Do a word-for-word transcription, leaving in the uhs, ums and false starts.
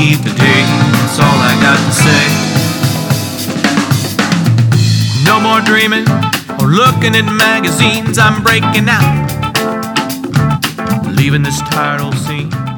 seize the day. That's all I got to say. No more dreaming or looking at magazines. I'm breaking out, leaving this tired old scene.